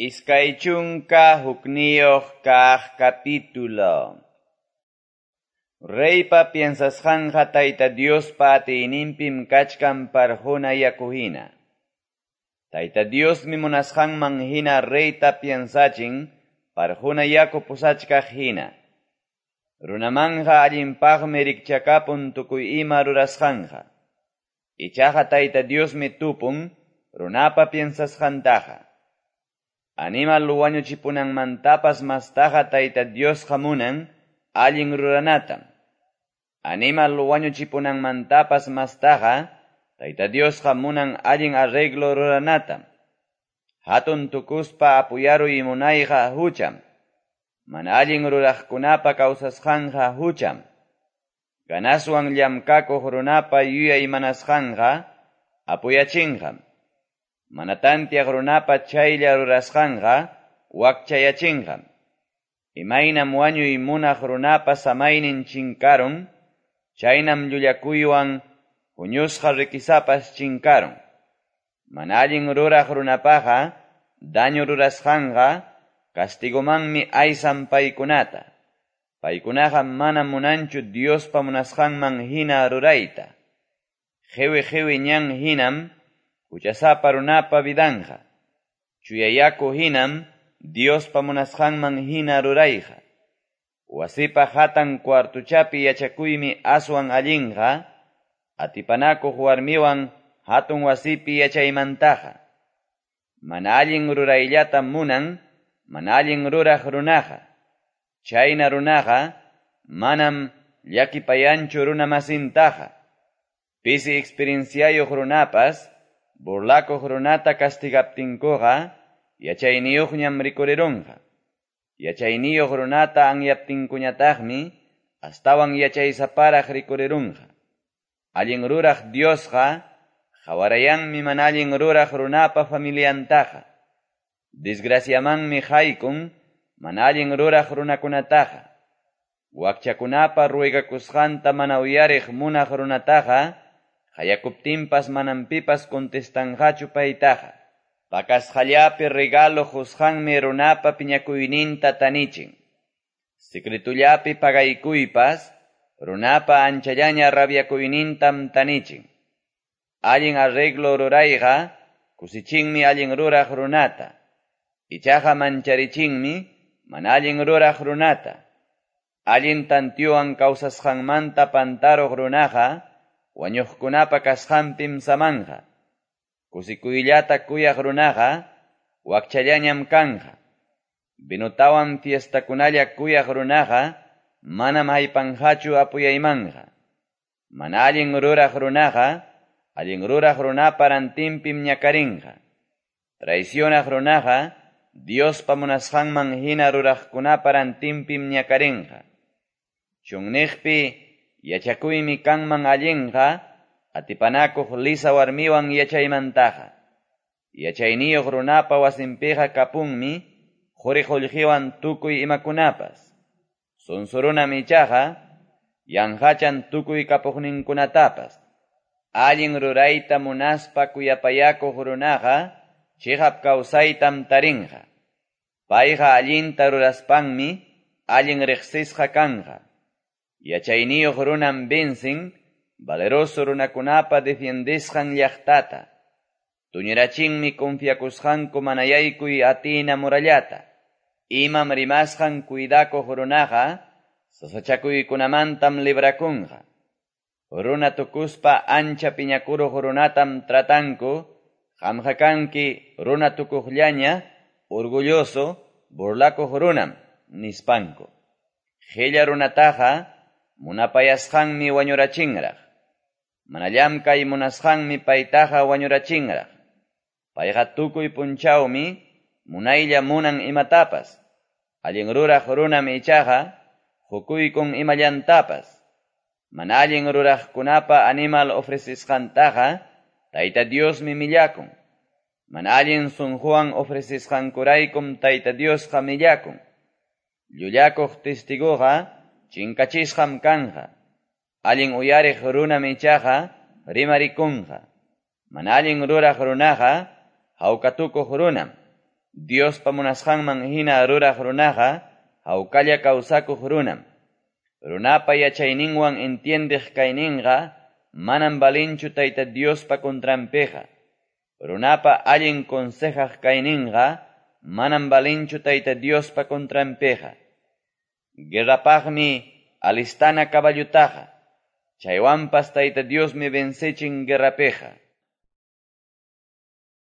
Iskaychunka hukniyuq kaq capítulo. Reypa piensasqanqa Tayta Diospa atiyninpim kachkan parjuna yakuhina. Tayta Diosmi munasqanman hina reyta piensachin parjuna yaku pusachkaq hina. Runamanja allinpaqmi rikchakapun tukuy ima rurasqanqa. Ichaqa Tayta Diosmi tupun runapa piensasqantaqa. Animal wañuchipunanmantapas mastaqa Tayta Diosqa munan allin ruranatam. Animal wañuchipunanmantapas mastaqa Tayta Diosqa munan allin arreglo ruranatam. Hatun tukuspa apuyaruy munayqa hucham. Mana allin ruraqkunapa kawsasqanqa hucham. Ganaswan llamkakuq runapa yuyay manasqanqa apuyachinqam. Mana tantiaq runapa chaylla rurasqanqa wakchayachinqam. Imaynam wañuy munaq runapa samaynin chinkarun, chaynam llullakuywan huñusqa rikisapas chinkarun. Mana allin ruraq runapaqa daño rurasqanqa castigumanmi aysan paykunata. Paykunaqa mana munanchu Diospa munasqanman hina rurayta. Qhiwi ñan hinam huchasapa runapa vidanqa. Chuyayaku hinam Diospa munasqanman hina rurayqa. Wasipa hatan kwartuchapi yachakuymi aswan allinqa. Atipanakuq warmiwan hatun wasipi yachaymantaqa. Mana allin rurayllata munan, mana allin ruraq runaqa. Chayna runaqa manam llakipayanchu runa masintaqa. Pisi experienciayuq runapas burlakuq runata castigaptinkuqa yachayniyuqñam rikurirunqa. Yachayniyuq runata anyaptinkuñataqmi astawan yachaysaparaq rikurirunqa. Allin ruraq Diosqa qawarayanmi mana allin ruraq runapa familiantaqa. Desgraciamanmi haykun mana allin ruraq runakunataqa. Wakchakunapa ruegakusqanta mana uyariq munaq runataqa hayakuptinpas manam pipas contestanqachu paytaqa. Pakasqallapi regalo husqanmi runapa piñakuyninta tanichin. Secretullapi pagaykuypas runapa anchallaña rabiakuynintam tanichin. Allin arreglo rurayqa kusichinmi allin ruraq runata. Ichaqa mancharichinmi mana allin ruraq runata. Allin tantiyuwan kawsasqanmanta pantaruq runaqa wañuqkunapa kasqanpim samanqa. Kusikuyllata kuyaq runaqa wakchallañam kanqa. Binutawan fiestakunalla kuyaq runaqa manam haypanqachu apuyaymanqa. Mana allin ruraq runaqa allin ruraq runapa rantinpim ñakarinqa. Traicionaq runaqa Diospa munasqanman hina ruraqkunapa rantinpim ñakarinqa. Chunniqpi yachakuymi kanman allinqa atipanakuq lisa warmiwan yachaymantaqa. Yachayniyuq runapa wasinpiqa kapunmi quriqullqiwan tukuy imakunapas. Sunsurunam ichaqa yanqachan tukuy kapuqninkunatapas. Allin rurayta munaspa kuyapayakuq runaqa chiqap kawsaytam tarinqa. Payqa allinta ruraspanmi allin riqsisqa kanqa. Yachayniyuq runam bensin valeroso runakunapa defiendisqan llaqtata. Tuñirachinmi confiakusqanku mana yaykuy atina murallata. Imam rimasqan cuidakuq runaqa sasachakuykunamantam librakunqa. Runa tukuspa ancha piñakuruq runatam tratanku. Qamqa kanki runa tukuqllaña orgulloso burlakuq runam nispanku. Qilla runataqa munapayasqanmi wañurachinraq. Mana llamkay munasqanmi paytaqa wañurachinraq. Payqa tukuy punchawmi munaylla munan imatapas. Allin ruraq runam ichaqa hukuykun imallantapas. Mana allin ruraqkunapa animal ofrecisqantaqa Tayta Diosmi millakun. Mana allin sunquwan ofrecisqankuraykum Tayta Diosqa millakun. Llullakuq testiguqa chinkachisqam kanqa. Allin uyariq runam ichaqa rimarikunqa. Mana allin ruraq runaqa hawkatukuq runam. Diospa munasqanman hina ruraq runaqa hawkalla kawsakuq runam. Runapa yachayninwan entiendiq kayninqa manam balinchu Tayta Diospa contranpiqa. Runapa allin consejaq kayninqa manam balinchu Tayta Diospa contranpiqa. Guerrapaqmi alistana caballutaqa. Chaywanpas Tayta Diosmi vencechin guerrapiqa.